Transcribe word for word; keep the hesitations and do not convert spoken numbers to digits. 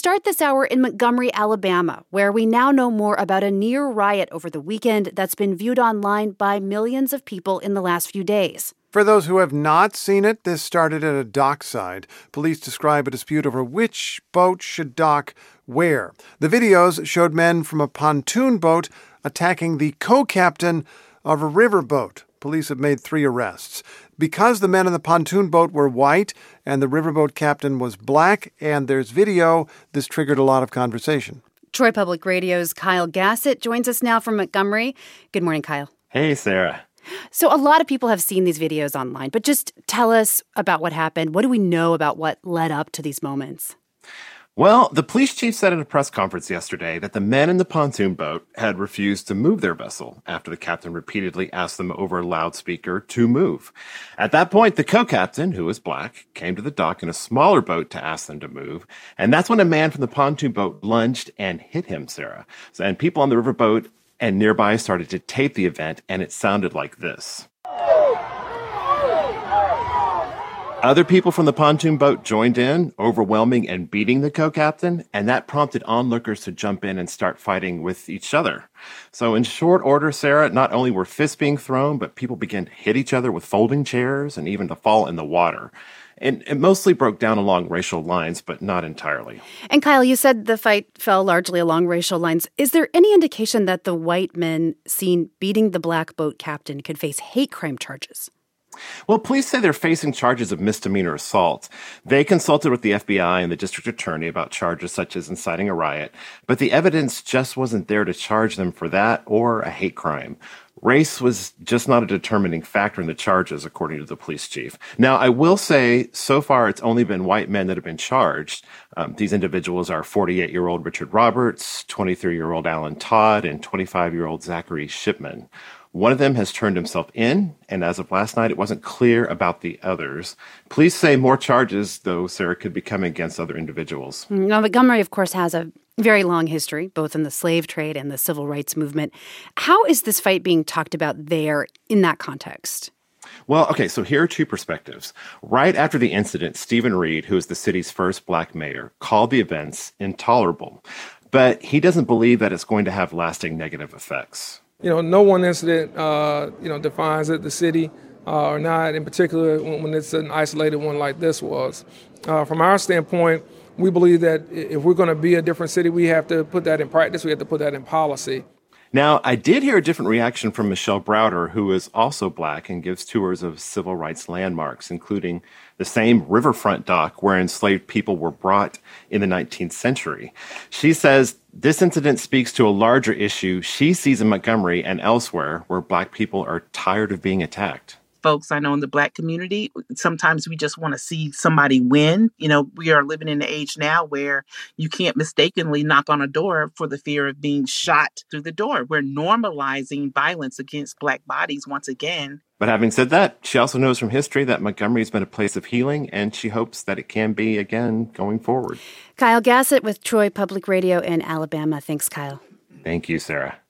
start this hour in Montgomery, Alabama, where we now know more about a near riot over the weekend that's been viewed online by millions of people in the last few days. For those who have not seen it, this started at a dockside. Police describe a dispute over which boat should dock where. The videos showed men from a pontoon boat attacking the co-captain of a riverboat. Police have made three arrests. Because the men on the pontoon boat were white and the riverboat captain was black, and there's video, this triggered a lot of conversation. Troy Public Radio's Kyle Gassett joins us now from Montgomery. Good morning, Kyle. Hey, Sarah. So a lot of people have seen these videos online, but just tell us about what happened. What do we know about what led up to these moments? Well, the police chief said at a press conference yesterday that the men in the pontoon boat had refused to move their vessel after the captain repeatedly asked them over a loudspeaker to move. At that point, the co-captain, who was black, came to the dock in a smaller boat to ask them to move. And that's when a man from the pontoon boat lunged and hit him, Sarah. And people on the riverboat and nearby started to tape the event, and it sounded like this. Other people from the pontoon boat joined in, overwhelming and beating the co-captain, and that prompted onlookers to jump in and start fighting with each other. So in short order, Sarah, not only were fists being thrown, but people began to hit each other with folding chairs and even to fall in the water. And it mostly broke down along racial lines, but not entirely. And Kyle, you said the fight fell largely along racial lines. Is there any indication that the white men seen beating the black boat captain could face hate crime charges? Well, police say they're facing charges of misdemeanor assault. They consulted with the F B I and the district attorney about charges such as inciting a riot, but the evidence just wasn't there to charge them for that or a hate crime. Race was just not a determining factor in the charges, according to the police chief. Now, I will say, so far, it's only been white men that have been charged. Um, these individuals are forty-eight-year-old Richard Roberts, twenty-three-year-old Alan Todd, and twenty-five-year-old Zachary Shipman. One of them has turned himself in, and as of last night, it wasn't clear about the others. Police say more charges, though, Sarah, could be coming against other individuals. Now, Montgomery, of course, has a very long history, both in the slave trade and the civil rights movement. How is this fight being talked about there in that context? Well, okay, so here are two perspectives. Right after the incident, Stephen Reed, who is the city's first black mayor, called the events intolerable. But he doesn't believe that it's going to have lasting negative effects. You know, no one incident, uh, you know, defines it, the city uh, or not, in particular when, when it's an isolated one like this was. Uh, from our standpoint, we believe that if we're going to be a different city, we have to put that in practice. We have to put that in policy. Now, I did hear a different reaction from Michelle Browder, who is also black and gives tours of civil rights landmarks, including the same riverfront dock where enslaved people were brought in the nineteenth century. She says this incident speaks to a larger issue she sees in Montgomery and elsewhere where black people are tired of being attacked. Folks I know in the black community, sometimes we just want to see somebody win. You know, we are living in an age now where you can't mistakenly knock on a door for the fear of being shot through the door. We're normalizing violence against black bodies once again. But having said that, she also knows from history that Montgomery has been a place of healing, and she hopes that it can be again going forward. Kyle Gassett with Troy Public Radio in Alabama. Thanks, Kyle. Thank you, Sarah.